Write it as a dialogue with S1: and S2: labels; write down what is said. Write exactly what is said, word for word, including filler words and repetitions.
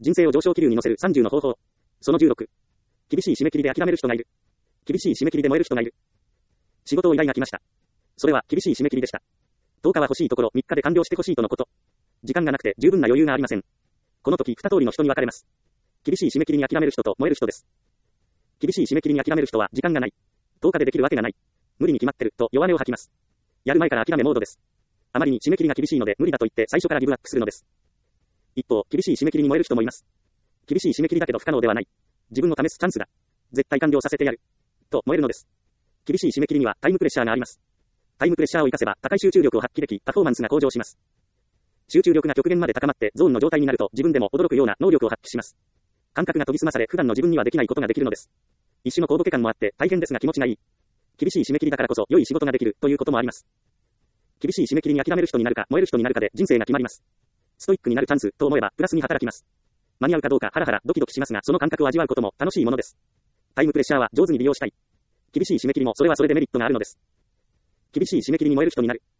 S1: 人生を上昇気流に乗せるさんじゅうの方法。そのじゅうろく。厳しい締め切りで諦める人がいる。厳しい締め切りで燃える人がいる。仕事を依頼が来ました。それは厳しい締め切りでした。とおかは欲しいところみっかで完了してほしいとのこと。時間がなくて十分な余裕がありません。この時二通りの人に分かれます。厳しい締め切りに諦める人と燃える人です。厳しい締め切りに諦める人は時間がない。とおかでできるわけがない。無理に決まってると弱音を吐きます。やる前から諦めモードです。あまりに締め切りが厳しいので無理だと言って最初からギブアップするのです。一方、厳しい締め切りに燃える人もいます。厳しい締め切りだけど不可能ではない。自分を試すチャンスだ。絶対完了させてやる。と燃えるのです。厳しい締め切りにはタイムプレッシャーがあります。タイムプレッシャーを活かせば高い集中力を発揮でき、パフォーマンスが向上します。集中力が極限まで高まってゾーンの状態になると自分でも驚くような能力を発揮します。感覚が研ぎ澄まされ普段の自分にはできないことができるのです。一種の高度気感もあって大変ですが気持ちがいい。厳しい締め切りだからこそ良い仕事ができるということもあります。厳しい締め切りに諦める人になるか燃える人になるかで人生が決まります。ストイックになるチャンスと思えばプラスに働きます。間に合うかどうかハラハラドキドキしますがその感覚を味わうことも楽しいものです。タイムプレッシャーは上手に利用したい。厳しい締め切りもそれはそれでメリットがあるのです。厳しい締め切りに燃える人になる。